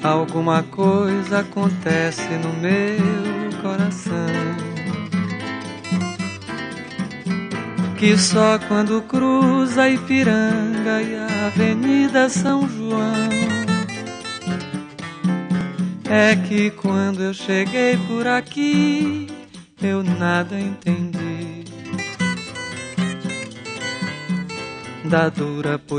Alguma coisa acontece no meu coração, que só quando cruza a Ipiranga e a Avenida São João é que quando eu cheguei por aqui eu nada entendi da dura